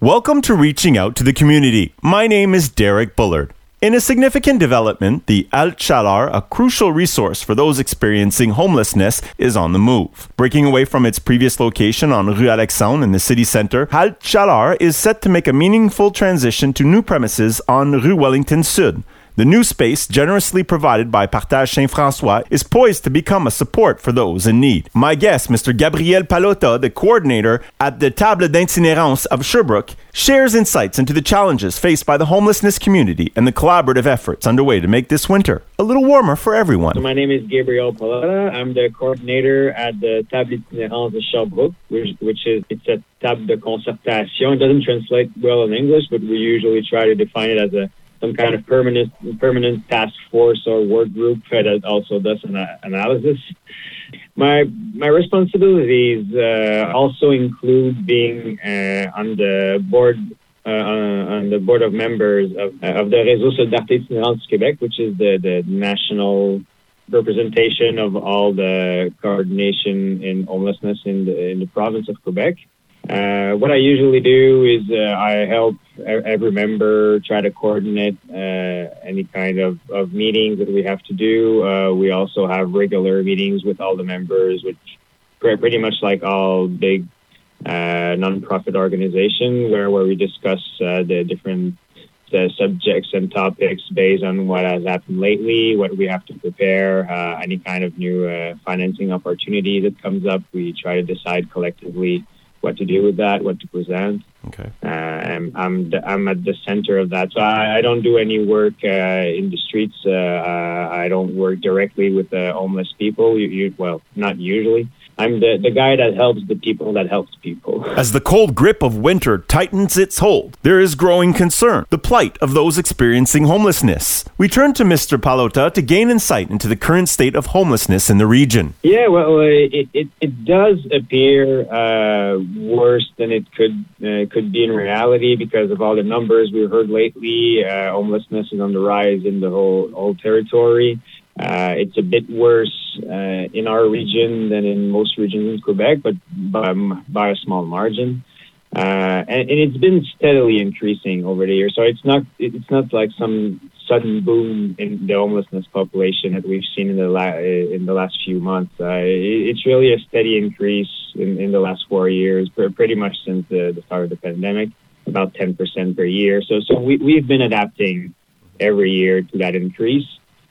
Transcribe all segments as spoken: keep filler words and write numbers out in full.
Welcome to Reaching Out to the Community. My name is Derek Bullard. In a significant development, the Halte Chaleur, a crucial resource for those experiencing homelessness, is on the move. Breaking away from its previous location on Rue Alexandre in the city centre, Halte Chaleur is set to make a meaningful transition to new premises on Rue Wellington Sud. The new space, generously provided by Partage Saint-François, is poised to become a support for those in need. My guest, Mister Gabriel Pallotta, the coordinator at the Table d'Itinérance of Sherbrooke, shares insights into the challenges faced by the homelessness community and the collaborative efforts underway to make this winter a little warmer for everyone. So my name is Gabriel Pallotta. I'm the coordinator at the Table d'Itinérance de Sherbrooke, which, which is it's a table de concertation. It doesn't translate well in English, but we usually try to define it as a some kind of permanent permanent task force or work group that also does an uh, analysis. My my responsibilities uh, also include being uh, on the board uh, on the board of members of, uh, of the Réseau Solidarité Itinérante du Québec, which is the, the national representation of all the coordination in homelessness in the in the province of Quebec. Uh, what I usually do is uh, I help every member try to coordinate uh, any kind of, of meetings that we have to do. Uh, we also have regular meetings with all the members, which pretty much like all big uh, non-profit organizations, where, where we discuss uh, the different uh, subjects and topics based on what has happened lately, what we have to prepare, uh, any kind of new uh, financing opportunity that comes up. We try to decide collectively what to do with that, what to present. Okay. Uh, I'm I'm, the, I'm at the center of that. So I, I don't do any work uh, in the streets. Uh, uh, I don't work directly with the homeless people. You, you, well, not usually. I'm the, the guy that helps the people that helps people. As the cold grip of winter tightens its hold, there is growing concern, the plight of those experiencing homelessness. We turn to Mister Pallotta to gain insight into the current state of homelessness in the region. Yeah, well, it it, it does appear uh, worse than it could uh, could be in reality because of all the numbers we've heard lately. Uh, homelessness is on the rise in the whole, whole territory. Uh, it's a bit worse uh, in our region than in most regions in Quebec, but by, by a small margin. Uh, and, and it's been steadily increasing over the years. So it's not it's not like some sudden boom in the homelessness population that we've seen in the la- in the last few months. Uh, it, it's really a steady increase in, in the last four years, pretty much since the, the start of the pandemic, about ten percent per year. So so we, we've been adapting every year to that increase.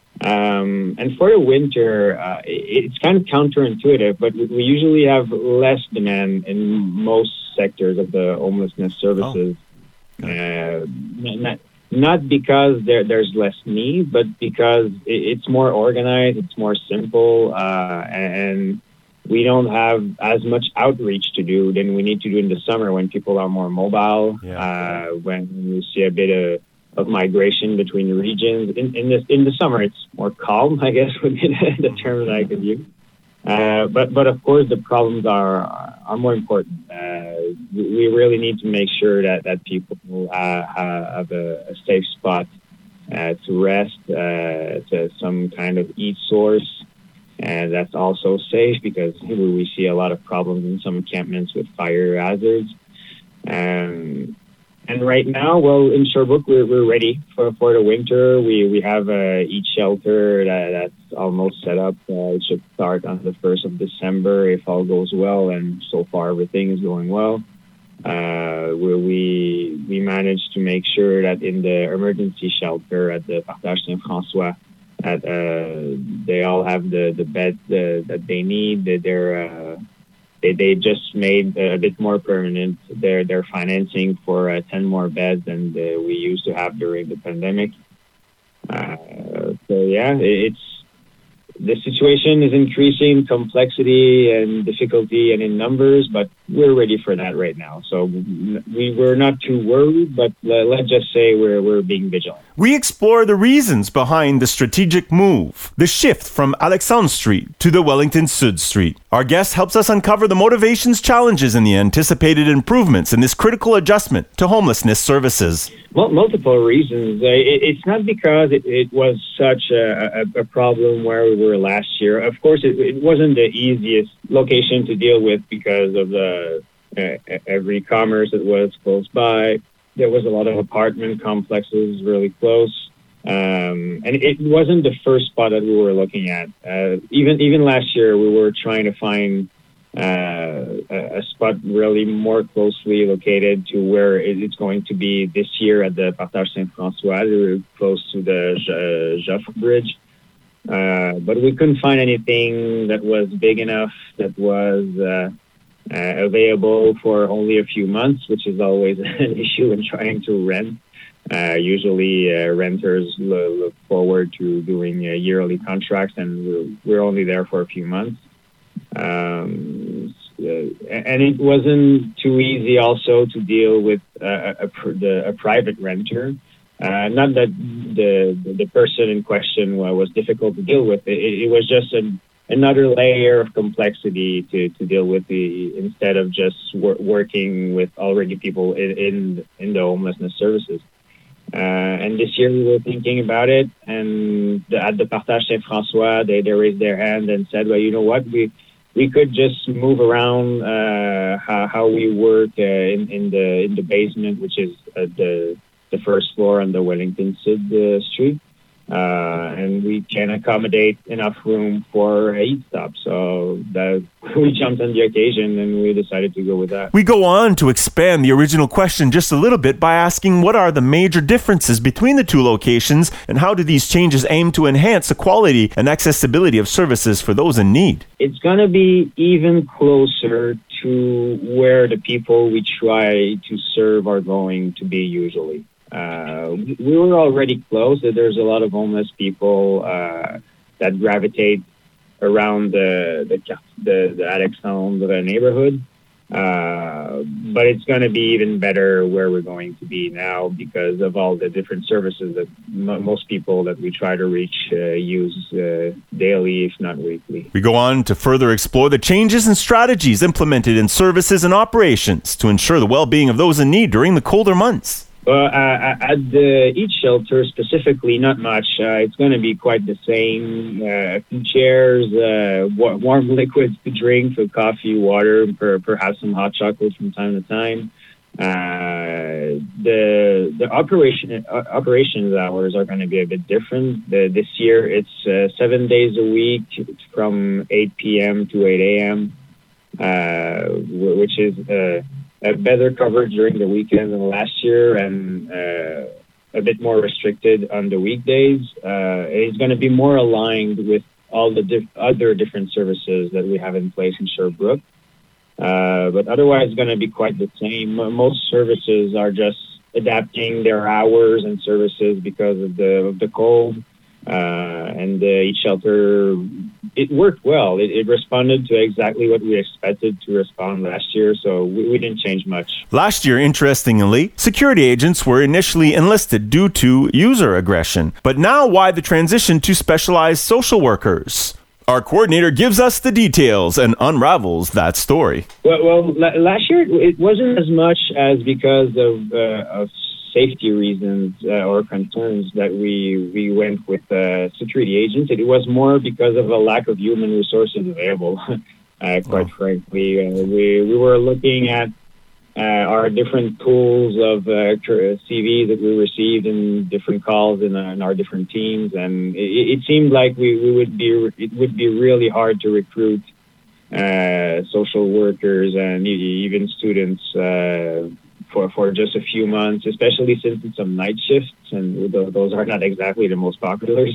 Um, and for the winter, uh, it, it's kind of counterintuitive, but we, we usually have less demand in most sectors of the homelessness services. Oh. Uh, not, not because there, there's less need, but because it, it's more organized, it's more simple, uh, and we don't have as much outreach to do than we need to do in the summer when people are more mobile, yeah. uh, when we see a bit of of migration between the regions. In, in, the, in the summer, it's more calm, I guess, would be the, the term that I could use. Uh, but, but of course, the problems are are more important. Uh, we really need to make sure that, that people uh, have a, a safe spot uh, to rest, uh, to some kind of eat source. And that's also safe because we see a lot of problems in some encampments with fire hazards. Um, And right now, well, in Sherbrooke, we're, we're ready for, for the winter. We we have a each shelter that, that's almost set up. Uh, it should start on the first of December if all goes well, and so far everything is going well. Uh, where we we managed to make sure that in the emergency shelter at the Partage Saint-François, that uh, they all have the the beds uh, that they need. That they're uh, They, they just made a bit more permanent their their financing for uh, ten more beds than uh, we used to have during the pandemic. Uh, so yeah, it's the situation is increasing complexity and difficulty and in numbers, but we're ready for that right now. So we we're not too worried, but let's just say we're we're being vigilant. We explore the reasons behind the strategic move, the shift from Alexandre Street to the Wellington Sud Street. Our guest helps us uncover the motivations, challenges, and the anticipated improvements in this critical adjustment to homelessness services. Well, multiple reasons. Uh, it, it's not because it, it was such a, a, a problem where we were last year. Of course, it, it wasn't the easiest location to deal with because of the uh, every commerce that was close by. There was a lot of apartment complexes really close. Um, and it wasn't the first spot that we were looking at. Uh, even even last year, we were trying to find uh, a, a spot really more closely located to where it's going to be this year at the Partage Saint-François, close to the Joffre Bridge. Uh, but we couldn't find anything that was big enough, that was uh, uh, available for only a few months, which is always an issue in trying to rent. Uh, usually uh, renters lo- look forward to doing uh, yearly contracts, and we're, we're only there for a few months. Um, uh, and it wasn't too easy also to deal with uh, a, a, the, a private renter. Uh, not that the the person in question was difficult to deal with. It, it was just an, another layer of complexity to, to deal with, the instead of just wor- working with already people in, in, in the homelessness services. Uh, and this year we were thinking about it, and the, at the Partage Saint-François, they, they raised their hand and said, well, you know what, we we could just move around uh, how, how we work uh, in, in the in the basement, which is uh, the the first floor on the Wellington Sid uh, Street. Uh, and we can accommodate enough room for a eat stop. So that, we jumped on the occasion and we decided to go with that. We go on to expand the original question just a little bit by asking what are the major differences between the two locations, and how do these changes aim to enhance the quality and accessibility of services for those in need? It's going to be even closer to where the people we try to serve are going to be usually. Uh, we were already close. There's a lot of homeless people uh, that gravitate around the the, the, the Alexandre neighborhood. Uh, but it's going to be even better where we're going to be now because of all the different services that m- most people that we try to reach uh, use uh, daily, if not weekly. We go on to further explore the changes and strategies implemented in services and operations to ensure the well-being of those in need during the colder months. Well, uh, at the Eat Shelter specifically, not much. Uh, it's going to be quite the same. Uh, a few chairs, uh, wa- warm liquids to drink, so coffee, water, per- perhaps some hot chocolate from time to time. Uh, the the operation uh, operations hours are going to be a bit different. The, this year, it's uh, seven days a week from eight p.m. to eight a.m., uh, which is uh, a better coverage during the weekend than last year, and uh, a bit more restricted on the weekdays. Uh, it's going to be more aligned with all the diff- other different services that we have in place in Sherbrooke. Uh, but otherwise, it's going to be quite the same. Most services are just adapting their hours and services because of the of the cold. Uh, and the Eat Shelter, it worked well. It, it responded to exactly what we expected to respond last year, so we, we didn't change much. Last year, interestingly, security agents were initially enlisted due to user aggression. But now, why the transition to specialized social workers? Our coordinator gives us the details and unravels that story. Well, well last year, it wasn't as much as because of, uh, of safety reasons uh, or concerns that we we went with uh, security agents. It was more because of a lack of human resources available. uh, quite oh. frankly, uh, we we were looking at uh, our different pools of uh, C Vs that we received in different calls in, uh, in our different teams, and it, it seemed like we, we would be it would be really hard to recruit uh, social workers and even students. Uh, For, for just a few months, especially since it's some night shifts, and those are not exactly the most popular.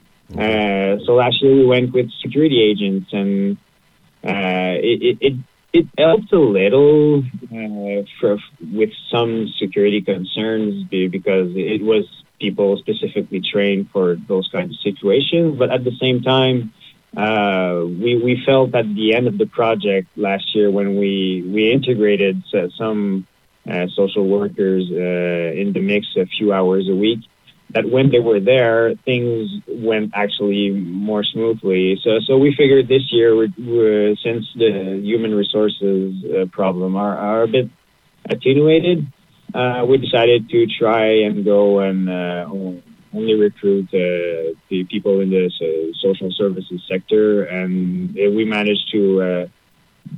Uh, so last year we went with security agents, and uh, it, it it helped a little uh, for, with some security concerns because it was people specifically trained for those kinds of situations. But at the same time, uh, we we felt at the end of the project last year when we we integrated some Uh, social workers uh, in the mix a few hours a week, that when they were there, things went actually more smoothly. So so we figured this year, we're, we're, since the human resources uh, problem are, are a bit attenuated, uh, we decided to try and go and uh, only recruit uh, the people in the uh, social services sector, and we managed to uh,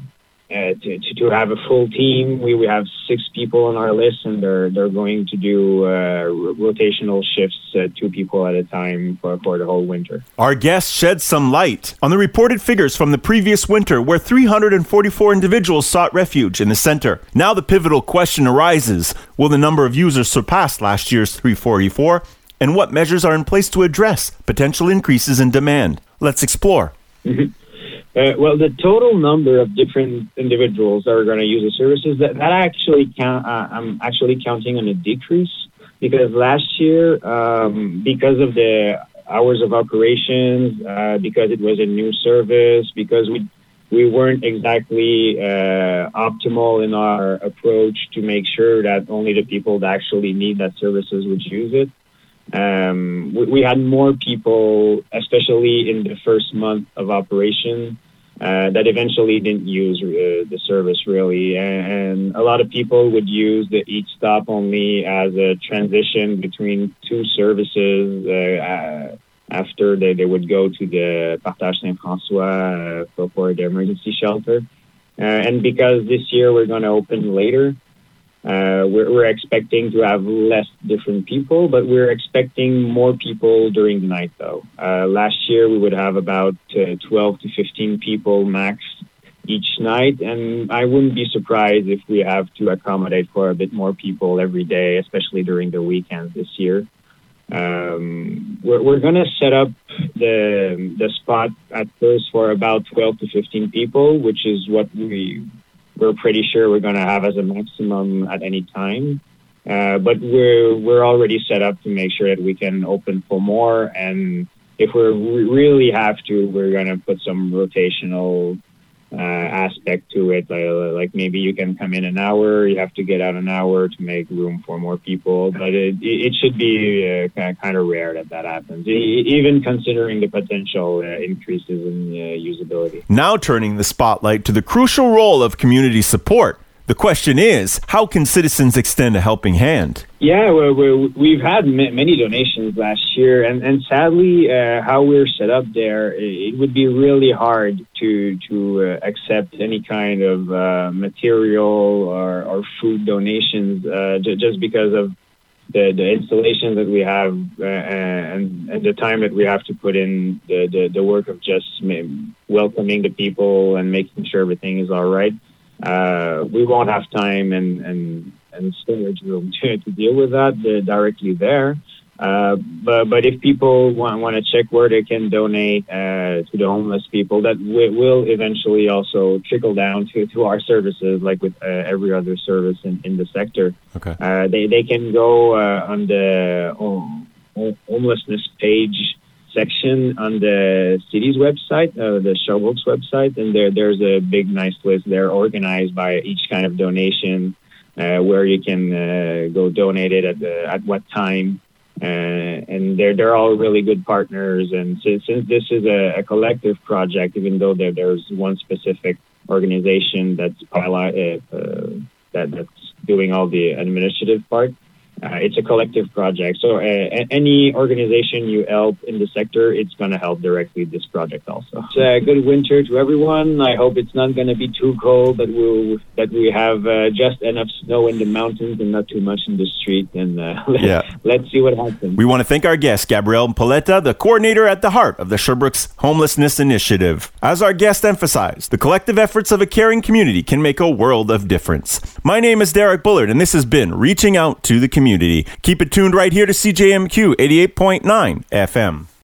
uh, to, to to have a full team. We we have six people on our list, and they're they're going to do uh, rotational shifts, uh, two people at a time for, for the whole winter. Our guest sheds some light on the reported figures from the previous winter, where three hundred forty-four individuals sought refuge in the center. Now the pivotal question arises: will the number of users surpass last year's three hundred forty-four? And what measures are in place to address potential increases in demand? Let's explore. Mm-hmm. Uh, well, the total number of different individuals that are going to use the services, that, that actually count, uh, I'm actually counting on a decrease, because last year, um, because of the hours of operations, uh, because it was a new service, because we we weren't exactly uh, optimal in our approach to make sure that only the people that actually need that services would use it. Um, we, we had more people, especially in the first month of operation, uh, that eventually didn't use uh, the service really. And, and a lot of people would use the Eat Stop only as a transition between two services uh, uh, after they, they would go to the Partage Saint-François uh, for, for the emergency shelter. Uh, and because this year we're going to open later, Uh, we're, we're expecting to have less different people, but we're expecting more people during the night, though. Uh, last year, we would have about uh, twelve to fifteen people max each night, and I wouldn't be surprised if we have to accommodate for a bit more people every day, especially during the weekends this year. Um, we're we're going to set up the the spot at first for about twelve to fifteen people, which is what we... we're pretty sure we're going to have as a maximum at any time. Uh, but we're we're already set up to make sure that we can open for more. And if we really have to, we're going to put some rotational uh, aspect to it. Like, like maybe you can come in an hour, you have to get out an hour to make room for more people. But it, it should be uh, kind, of, kind of rare that that happens, even considering the potential uh, increases in uh, usability. Now turning the spotlight to the crucial role of community support. The question is, how can citizens extend a helping hand? Yeah, well, we're, we've had m- many donations last year, and, and sadly, uh, how we're set up there, it would be really hard to to uh, accept any kind of uh, material or, or food donations uh, j- just because of the, the installations that we have uh, and, and the time that we have to put in the, the, the work of just welcoming the people and making sure everything is all right. Uh, we won't have time and, and, and storage room to, to deal with that uh, directly there. Uh, but, but if people want, want to check where they can donate uh, to the homeless people, that w- will eventually also trickle down to, to our services, like with uh, every other service in, in the sector. Okay. Uh, they, they can go uh, on the home, homelessness page section on the city's website, uh, the Sherbrooke's website, and there there's a big, nice list there organized by each kind of donation, uh, where you can uh, go donate it at the, at what time, uh, and they're they're all really good partners. And since, since this is a, a collective project, even though there there's one specific organization that's uh, uh, that that's doing all the administrative part. Uh, it's a collective project. So uh, any organization you help in the sector, it's going to help directly this project also. It's a good winter to everyone. I hope it's not going to be too cold, that, we'll, that we have uh, just enough snow in the mountains and not too much in the street. And uh, let's, yeah. let's see what happens. We want to thank our guest, Gabrielle Paletta, the coordinator at the heart of the Sherbrooke's Homelessness Initiative. As our guest emphasized, the collective efforts of a caring community can make a world of difference. My name is Derek Bullard, and this has been Reaching Out to the Community. Keep it tuned right here to C J M Q eighty-eight point nine F M.